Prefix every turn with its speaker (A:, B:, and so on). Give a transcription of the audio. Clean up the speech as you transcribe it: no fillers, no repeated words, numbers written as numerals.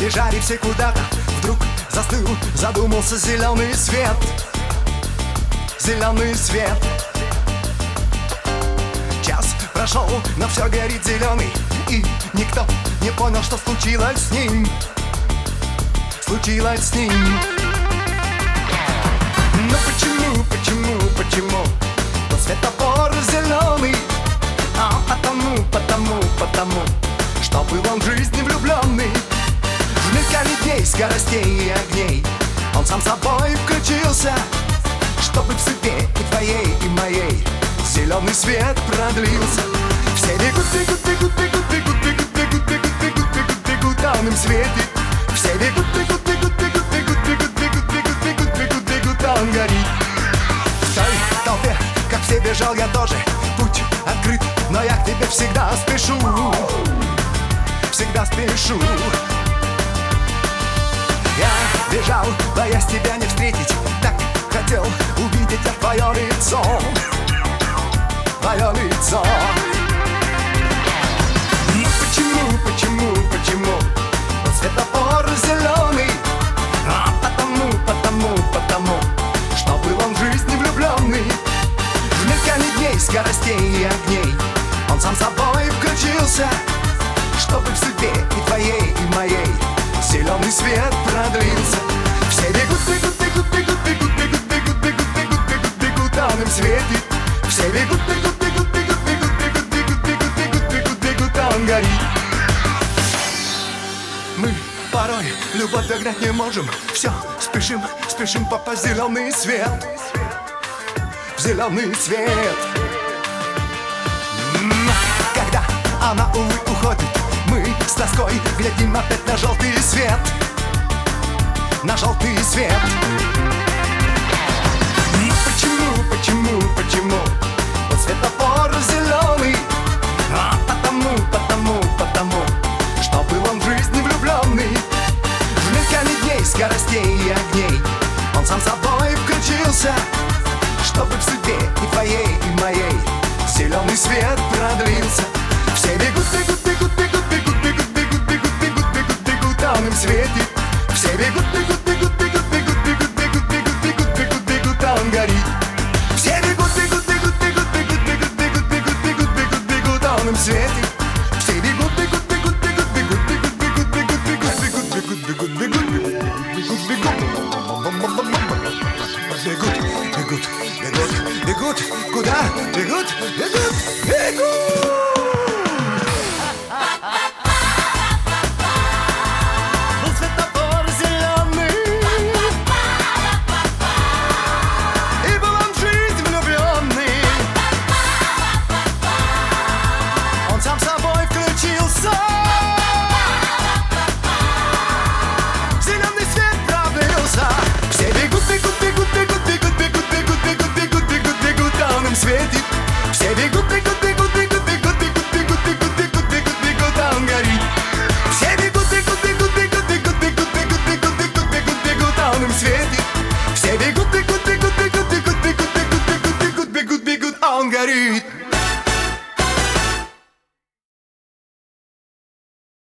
A: бежали все куда-то. Вдруг застыл, задумался зеленый свет. Зеленый свет. Час прошел, но все горит зеленый, и никто не понял, что случилось с ним. Случилось с ним. Но почему тот светофор зеленый? А потому, что был он в жизни влюбленный. В мелькании скоростей и огней он сам собой включился, чтобы в судьбе и твоей, и моей зеленый свет продлился. Все бегут, бегут, бегут, бегут, бегут, бегут, бегут, бегут, бегут, бегут, бегут, а он им светит. Все бегут, бегут, бегут, бегут, бегут, бегут, бегут, бегут, бегут, бегут, бегут, а он горит. В той толпе, как все, бежал я тоже. Путь открыт, но я к тебе всегда спешу. Всегда спешу. Я бежал, боясь тебя не встретить. Так хотел увидеть я твое лицо. Твое лицо. Ну почему тот светофор зеленый? А потому, что был он в жизни влюбленный. В мелькании дней, скоростей и огней он сам собой включился, чтобы в судьбе и твоей, и моей зеленый свет продлился. Все бегут, бегут, бегут, бегут, бегут, бегут, бегут, бегут, бегут, бегут, бегут, а он им светит. Все бегут, бегут, бегут, бегут, бегут, бегут, бегут, бегут, бегут, бегут, бегут, а он горит. Мы порой любовь догнать не можем. Все, спешим, спешим попасть в зеленый свет. В зеленый свет. Когда она, увы, уходит, мы с тоской глядим опять на желтый свет. На желтый свет. Почему тот светофор зеленый? А потому, что был он в жизни влюбленный. В мелькании дней, скоростей и огней он сам собой включился, чтобы в судьбе и твоей, и моей зеленый свет продлился. Все бегут, бегут, бегут, бегут, бегут, бегут, бегут, бегут, бегут, бегут, бегут, а он им светит. Все бегут, бегут, бегут, бегут, бегут, бегут, бегут, бегут, бегут, бегут, бегут, а он горит. Все бегут, бегут, бегут, бегут, бегут, бегут, бегут, бегут, бегут, бегут, бегут, а он им светит. Все бегут, бегут, бегут, бегут, бегут, бегут, бегут, бегут, бегут, бегут, бегут, бегут, бегут, бегут, бегут, бегут, бегут, куда? Бегут, бегут, бегут.